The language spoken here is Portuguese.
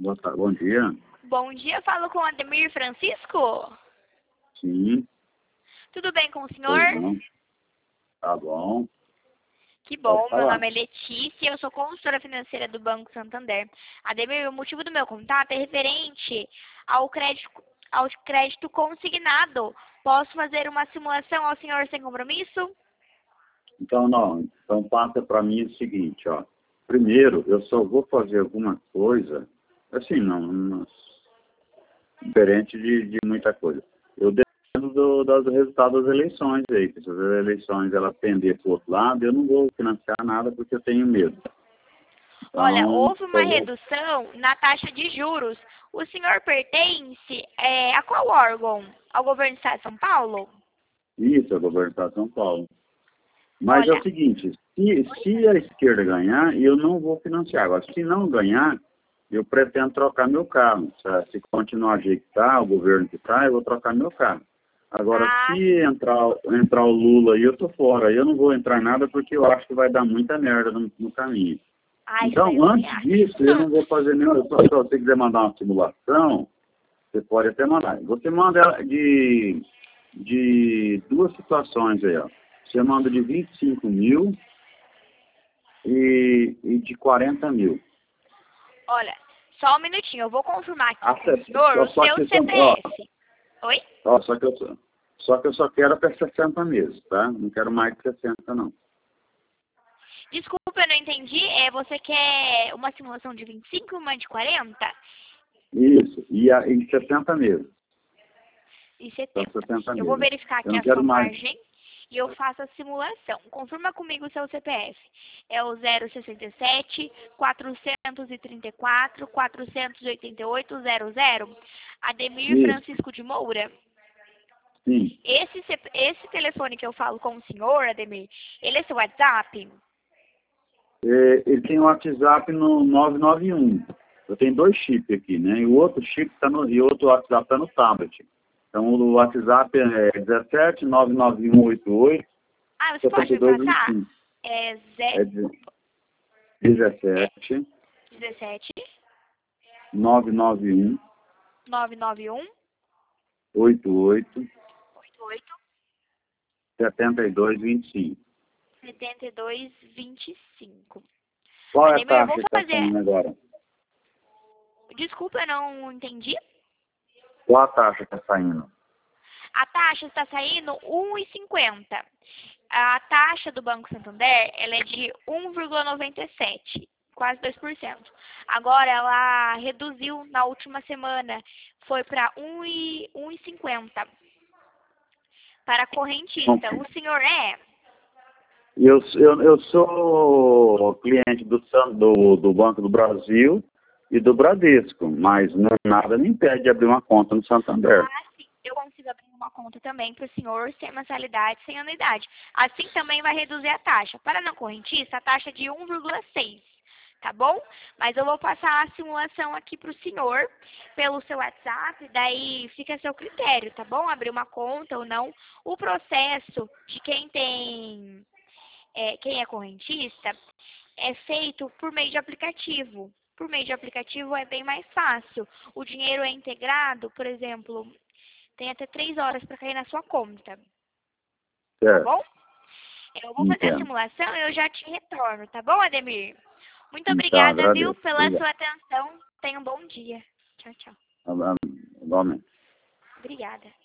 Bom dia. Bom dia, falo com Ademir Francisco. Sim, Tudo bem com o senhor? pois não. Tá bom. Que Pode bom, meu falar. nome é Letícia, eu sou consultora financeira do Banco Santander. Ademir, o motivo do meu contato é referente ao crédito consignado. Posso fazer uma simulação ao senhor sem compromisso? Então, não. Então, passa para mim o seguinte, ó. Primeiro, eu só vou fazer alguma coisa, assim, não diferente de muita coisa. Eu dependo do resultado das eleições aí. Se as eleições ela pender para o outro lado, eu não vou financiar nada porque eu tenho medo. Então, Olha, houve uma eu vou... redução na taxa de juros. O senhor pertence a qual órgão? Ao governo do estado de São Paulo? Isso, é o governo do Estado de São Paulo. Mas é o Olha, seguinte, se a esquerda ganhar, eu não vou financiar. Agora, se não ganhar, eu pretendo trocar meu carro. Se continuar do jeito que está, o governo que está, eu vou trocar meu carro. Agora, ah, se entrar o Lula aí, eu tô fora. Eu não vou entrar em nada porque eu acho que vai dar muita merda no caminho. isso daí Então, eu também antes acho. disso, eu não vou fazer nenhuma... Se você quiser mandar uma simulação, você pode até mandar. Você manda ela de duas situações aí, ó. Você manda de 25 mil e de 40 mil. Olha, só um minutinho, eu vou confirmar aqui com o Acessa, senhor o seu ó, CPF. Oi? ó, só que eu só quero até 60 meses, tá? Não quero mais que 60, não. Desculpa, eu não entendi. Você quer uma simulação de 25 e uma de 40? Isso, em 60 meses. E Só 70. 60 Eu vou meses. verificar Eu aqui não a sua quero mais. margem e eu faço a simulação. Confirma comigo o seu CPF. É o 067 434 488 00. Ademir Isso, Francisco de Moura. sim. Esse telefone que eu falo com o senhor, Ademir, ele é seu WhatsApp? Ele tem um WhatsApp no 991. Eu tenho dois chips aqui, né? E o outro chip e o outro WhatsApp está no tablet. Então o WhatsApp é 17 99188 Ah, você pode me passar? 7225. É É 17 17 991 991 88 88 7225. 7225. Qual é a Ademir, eu taxa vou que está fazer. saindo agora? Desculpa, eu não entendi. Qual a taxa que está saindo? A taxa está saindo 1,50. A taxa do Banco Santander, ela é de 1,97, quase 2%. Agora ela reduziu na última semana, foi para 1,50 para correntista. O senhor é? Eu sou cliente do Banco do Brasil e do Bradesco, mas nada me impede de abrir uma conta no Santander. Ah, sim. Eu consigo abrir uma conta também para o senhor sem mensalidade, sem anuidade. Assim também vai reduzir a taxa. Para não correntista, a taxa é de 1,6, tá bom? Mas eu vou passar a simulação aqui para o senhor pelo seu WhatsApp, daí fica a seu critério, tá bom? Abrir uma conta ou não. O processo de quem é correntista é feito por meio de aplicativo. Por meio de aplicativo é bem mais fácil. O dinheiro é integrado, por exemplo, tem até 3 horas para cair na sua conta. Tá Certo, bom? Eu vou fazer a entendo. simulação e eu já te retorno, tá bom, Ademir? Muito Então, obrigada, viu, agradeço. pela Obrigado. sua atenção. Tenha um bom dia. Tchau, tchau. Igualmente. Obrigada.